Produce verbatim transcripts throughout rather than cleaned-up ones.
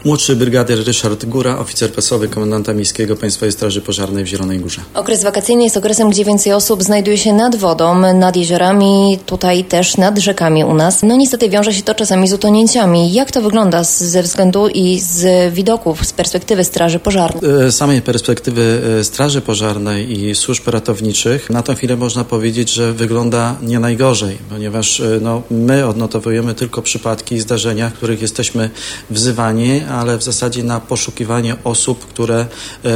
Młodszy brygader Ryszard Góra, oficer pasowy komendanta miejskiego Państwowej Straży Pożarnej w Zielonej Górze. Okres wakacyjny jest okresem, gdzie więcej osób znajduje się nad wodą, nad jeziorami, tutaj też nad rzekami u nas. No niestety wiąże się to czasami z utonięciami. Jak to wygląda ze względu i z widoków, z perspektywy Straży Pożarnej? Z samej perspektywy Straży Pożarnej i służb ratowniczych na tę chwilę można powiedzieć, że wygląda nie najgorzej, ponieważ no, my odnotowujemy tylko przypadki i zdarzenia, w których jesteśmy wzywani, ale w zasadzie na poszukiwanie osób, które e,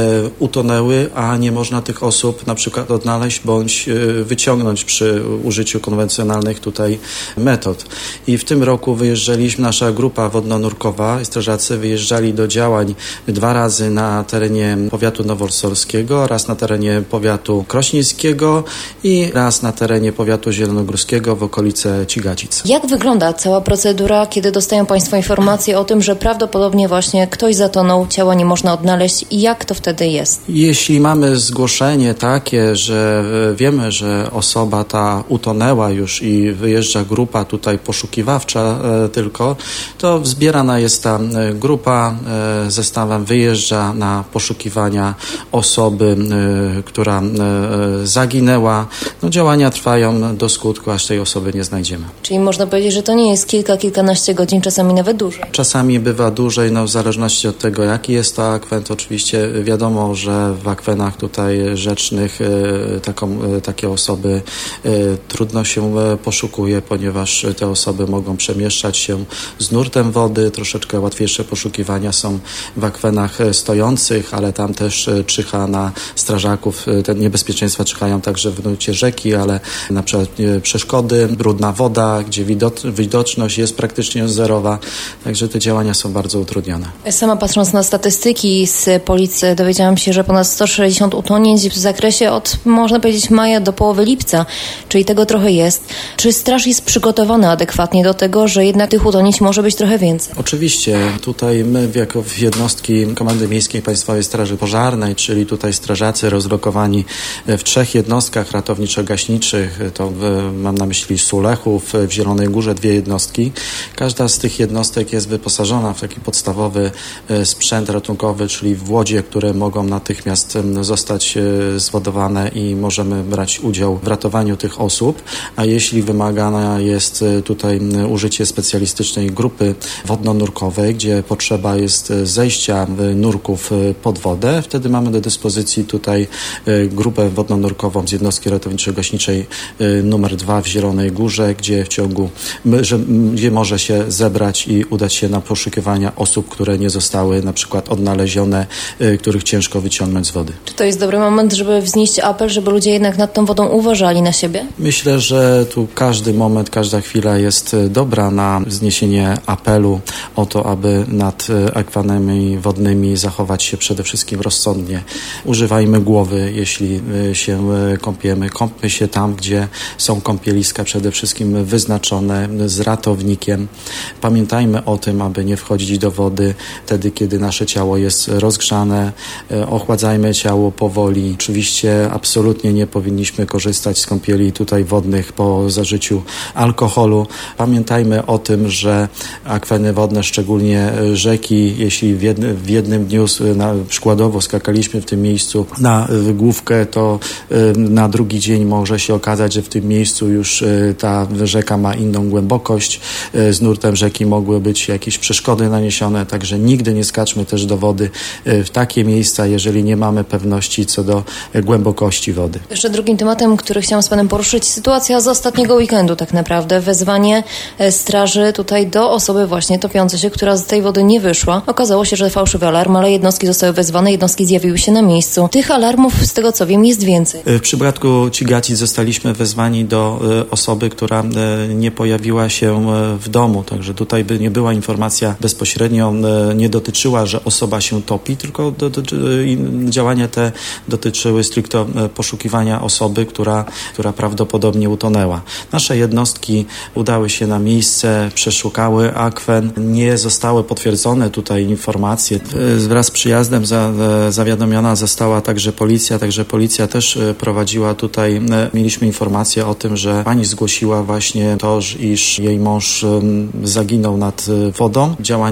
utonęły, a nie można tych osób na przykład odnaleźć bądź e, wyciągnąć przy użyciu konwencjonalnych tutaj metod. I w tym roku wyjeżdżaliśmy, nasza grupa wodno-nurkowa, strażacy wyjeżdżali do działań dwa razy na terenie powiatu nowosolskiego, raz na terenie powiatu krośnieńskiego i raz na terenie powiatu zielonogórskiego w okolice Cigacic. Jak wygląda cała procedura, kiedy dostają Państwo informacje o tym, że prawdopodobnie właśnie ktoś zatonął, ciała nie można odnaleźć i jak to wtedy jest? Jeśli mamy zgłoszenie takie, że wiemy, że osoba ta utonęła już i wyjeżdża grupa tutaj poszukiwawcza e, tylko, to zbierana jest ta grupa, e, zestawem wyjeżdża na poszukiwania osoby, e, która e, zaginęła. No, działania trwają do skutku, aż tej osoby nie znajdziemy. Czyli można powiedzieć, że to nie jest kilka, kilkanaście godzin, czasami nawet dłużej. Czasami bywa dłużej, no w zależności od tego, jaki jest to akwen. Oczywiście wiadomo, że w akwenach tutaj rzecznych e, taką, e, takie osoby e, trudno się e, poszukuje, ponieważ te osoby mogą przemieszczać się z nurtem wody. Troszeczkę łatwiejsze poszukiwania są w akwenach stojących, ale tam też e, czyha na strażaków. E, te niebezpieczeństwa czyhają także w nurcie rzeki, ale na przykład e, przeszkody, brudna woda, gdzie widok, widoczność jest praktycznie zerowa. Także te działania są bardzo utrudnione. Sama patrząc na statystyki z policji, dowiedziałam się, że ponad sto sześćdziesiąt utonięć w zakresie od, można powiedzieć, maja do połowy lipca, czyli tego trochę jest. Czy straż jest przygotowana adekwatnie do tego, że jednak tych utonięć może być trochę więcej? Oczywiście. Tutaj my jako jednostki Komendy Miejskiej Państwowej Straży Pożarnej, czyli tutaj strażacy rozlokowani w trzech jednostkach ratowniczo-gaśniczych, to w, mam na myśli Sulechów, w Zielonej Górze dwie jednostki. Każda z tych jednostek jest wyposażona w taki podstawowy sprzęt ratunkowy, czyli w łodzie, które mogą natychmiast zostać zładowane i możemy brać udział w ratowaniu tych osób, a jeśli wymagana jest tutaj użycie specjalistycznej grupy wodno-nurkowej, gdzie potrzeba jest zejścia nurków pod wodę, wtedy mamy do dyspozycji tutaj grupę wodno-nurkową z jednostki ratowniczo-gaśniczej numer dwa w Zielonej Górze, gdzie w ciągu, że, gdzie może się zebrać i udać się na poszukiwania osób, które nie zostały na przykład odnalezione, których ciężko wyciągnąć z wody. Czy to jest dobry moment, żeby wznieść apel, żeby ludzie jednak nad tą wodą uważali na siebie? Myślę, że tu każdy moment, każda chwila jest dobra na wzniesienie apelu o to, aby nad akwanami wodnymi zachować się przede wszystkim rozsądnie. Używajmy głowy, jeśli się kąpiemy. Kąpmy się tam, gdzie są kąpieliska przede wszystkim wyznaczone z ratownikiem. Pamiętajmy o tym, aby nie wchodzić do wody wtedy, kiedy nasze ciało jest rozgrzane. Ochładzajmy ciało powoli. Oczywiście absolutnie nie powinniśmy korzystać z kąpieli tutaj wodnych po zażyciu alkoholu. Pamiętajmy o tym, że akweny wodne, szczególnie rzeki, jeśli w jednym, w jednym dniu na, przykładowo skakaliśmy w tym miejscu na główkę, to na drugi dzień może się okazać, że w tym miejscu już ta rzeka ma inną głębokość. Z nurtem rzeki mogły być jakieś przeszkody naniesione, także nigdy nie skaczmy też do wody w takie miejsca, jeżeli nie mamy pewności co do głębokości wody. Jeszcze drugim tematem, który chciałam z Panem poruszyć, sytuacja z ostatniego weekendu tak naprawdę. Wezwanie straży tutaj do osoby właśnie topiącej się, która z tej wody nie wyszła. Okazało się, że fałszywy alarm, ale jednostki zostały wezwane, jednostki zjawiły się na miejscu. Tych alarmów, z tego co wiem, jest więcej. W przypadku Cigacic zostaliśmy wezwani do osoby, która nie pojawiła się w domu, także tutaj by nie była informacja bezpośrednio, nie dotyczyła, że osoba się topi, tylko do, do, działania te dotyczyły stricte poszukiwania osoby, która, która prawdopodobnie utonęła. Nasze jednostki udały się na miejsce, przeszukały akwen, nie zostały potwierdzone tutaj informacje. Wraz z przyjazdem za, zawiadomiona została także policja, także policja też prowadziła tutaj, mieliśmy informację o tym, że pani zgłosiła właśnie to, iż jej mąż zaginął nad wodą. Działania tutaj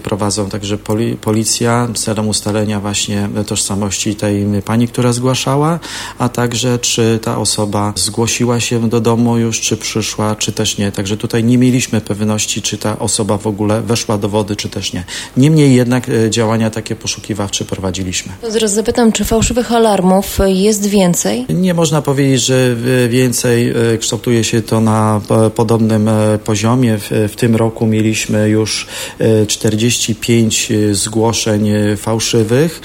prowadzą także poli- policja celem ustalenia właśnie tożsamości tej pani, która zgłaszała, a także czy ta osoba zgłosiła się do domu już, czy przyszła, czy też nie. Także tutaj nie mieliśmy pewności, czy ta osoba w ogóle weszła do wody, czy też nie. Niemniej jednak działania takie poszukiwawcze prowadziliśmy. Zaraz zapytam, czy fałszywych alarmów jest więcej? Nie można powiedzieć, że więcej. Kształtuje się to na podobnym poziomie. W, w tym roku mieliśmy już czterdzieści pięć zgłoszeń fałszywych,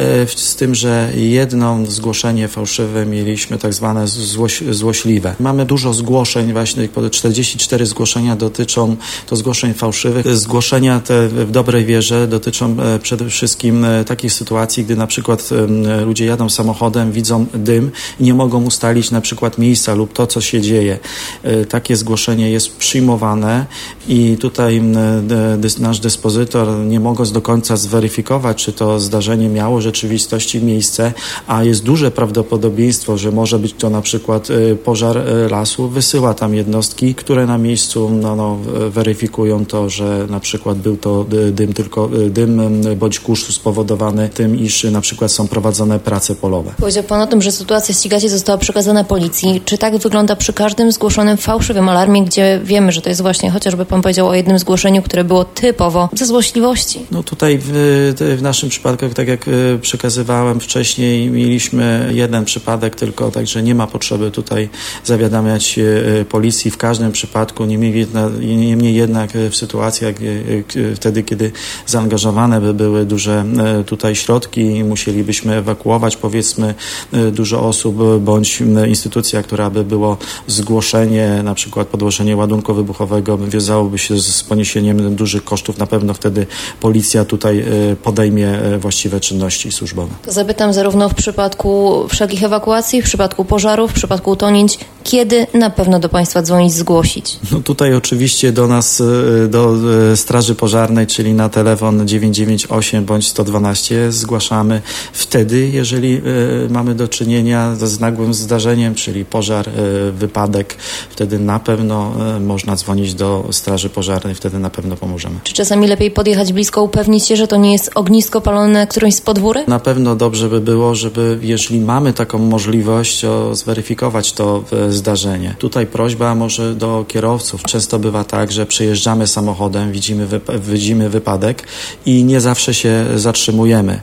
z tym, że jedno zgłoszenie fałszywe mieliśmy tak zwane złoś, złośliwe. Mamy dużo zgłoszeń, właśnie czterdzieści cztery zgłoszenia dotyczą to zgłoszeń fałszywych. Zgłoszenia te w dobrej wierze dotyczą przede wszystkim takich sytuacji, gdy na przykład ludzie jadą samochodem, widzą dym i nie mogą ustalić na przykład miejsca lub to, co się dzieje. Takie zgłoszenie jest przyjmowane i tutaj nasz dyspozytor, nie mogąc do końca zweryfikować, czy to zdarzenie miało w rzeczywistości miejsce, a jest duże prawdopodobieństwo, że może być to na przykład pożar lasu, wysyła tam jednostki, które na miejscu no, no, weryfikują to, że na przykład był to dym, tylko dym bądź kurz spowodowany tym, iż na przykład są prowadzone prace polowe. Powiedział Pan o tym, że sytuacja ścigacie została przekazana policji. Czy tak wygląda przy każdym zgłoszonym fałszywym alarmie, gdzie wiemy, że to jest właśnie, chociażby Pan powiedział o jednym zgłoszeniu, które było typowo ze złośliwości? No tutaj w, w naszym przypadku, tak jak przekazywałem wcześniej, mieliśmy jeden przypadek tylko, także nie ma potrzeby tutaj zawiadamiać policji w każdym przypadku. Niemniej, niemniej jednak w sytuacjach wtedy, kiedy zaangażowane by były duże tutaj środki i musielibyśmy ewakuować powiedzmy dużo osób, bądź instytucja, która by było zgłoszenie, na przykład podłożenie ładunku wybuchowego wiązałoby się z poniesieniem dużych kosztów, na pewno wtedy policja tutaj podejmie właściwe czynności służbowe. To zapytam zarówno w przypadku wszelkich ewakuacji, w przypadku pożarów, w przypadku utonięć, kiedy na pewno do Państwa dzwonić, zgłosić? No tutaj oczywiście do nas, do Straży Pożarnej, czyli na telefon dziewięć dziewięć osiem bądź sto dwanaście zgłaszamy wtedy, jeżeli mamy do czynienia z nagłym zdarzeniem, czyli pożar, wypadek, wtedy na pewno można dzwonić do Straży Pożarnej, wtedy na pewno pomożemy. Czy czasami lepiej podjechać blisko, upewnić się, że to nie jest ognisko palone na którymś z podwórek? Na pewno dobrze by było, żeby jeżeli mamy taką możliwość, o, zweryfikować to zdarzenie. Tutaj prośba może do kierowców. Często bywa tak, że przejeżdżamy samochodem, widzimy, wypa- widzimy wypadek i nie zawsze się zatrzymujemy.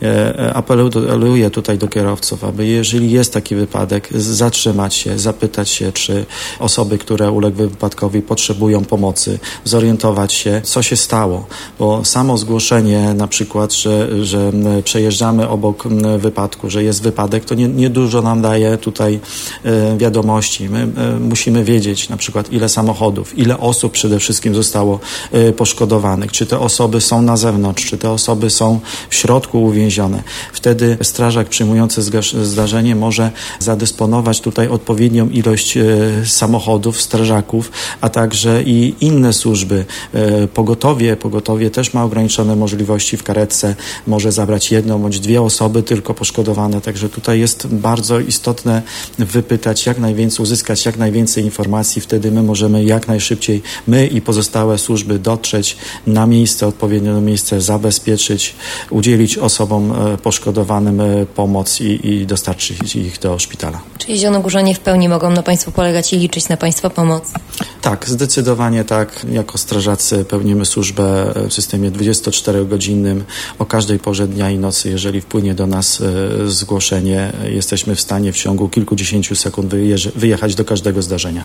E, apeluję tutaj do kierowców, aby jeżeli jest taki wypadek, zatrzymać się, zapytać się, czy osoby, które uległy wypadkowi, potrzebują pomocy, zorientować się, co się stało, bo samo zgłoszenie na przykład, że, że przejeżdżamy obok wypadku, że jest wypadek, to nie, nie dużo nam daje tutaj e, wiadomości. My e, musimy wiedzieć na przykład, ile samochodów, ile osób przede wszystkim zostało e, poszkodowanych, czy te osoby są na zewnątrz, czy te osoby są w środku uwięzione. Wtedy strażak przyjmujący zdarzenie może zadysponować tutaj odpowiednią ilość e, samochodów, strażaków, a także i inne służby. E, pogotowie, pogotowie też ma ograniczone możliwości w karetce, może zabrać jedną bądź dwie osoby tylko poszkodowane, także tutaj jest bardzo istotne wypytać jak najwięcej, uzyskać jak najwięcej informacji, wtedy my możemy jak najszybciej, my i pozostałe służby dotrzeć na miejsce, odpowiednio miejsce zabezpieczyć, udzielić osobom poszkodowanym pomoc i, i dostarczyć ich do szpitala. Czyli zielonogórzanie w pełni mogą na Państwu polegać i liczyć na Państwa pomoc? Tak, zdecydowanie tak. Jako strażacy pełnimy służbę w systemie dwudziestoczterogodzinnym o każdej porze dnia i nocy. Jeżeli wpłynie do nas zgłoszenie, jesteśmy w stanie w ciągu kilkudziesięciu sekund wyjechać do każdego zdarzenia.